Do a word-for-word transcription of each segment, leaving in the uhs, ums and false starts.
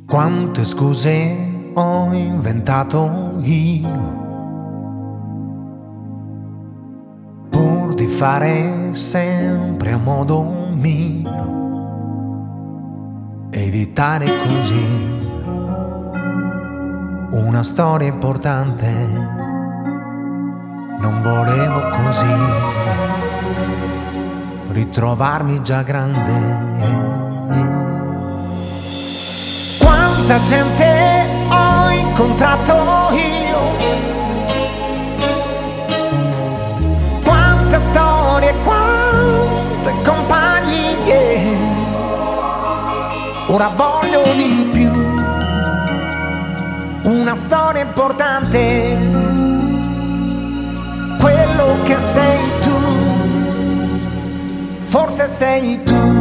Quante scuse ho inventato io pur di fare sempre a modo mio, evitare così una storia importante. Non volevo così ritrovarmi già grande. Quanta gente ho incontrato io, quante storie, quante compagnie. Ora voglio di più, una storia importante, quello che sei tu, forse sei tu.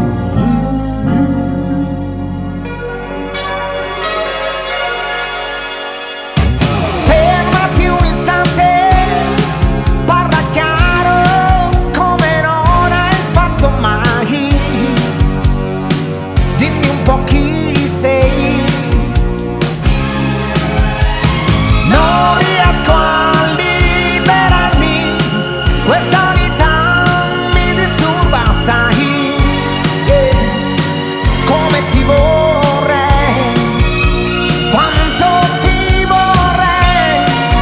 Chi sei? Non riesco a liberarmi, questa vita mi disturba, sai, yeah. Come ti vorrei, quanto ti vorrei.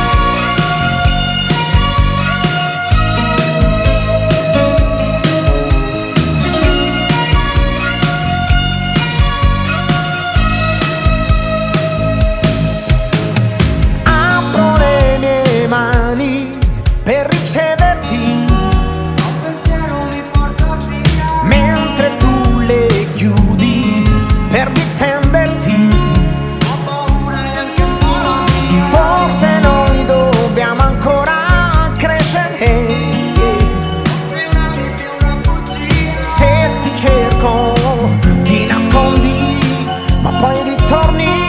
Per riceverti, un pensiero mi porta via, mentre tu le chiudi per difenderti. Ho paura e anche un po' la mia. Forse noi dobbiamo ancora crescere. Se non hai più una bugia, se ti cerco ti nascondi, ma poi ritorni.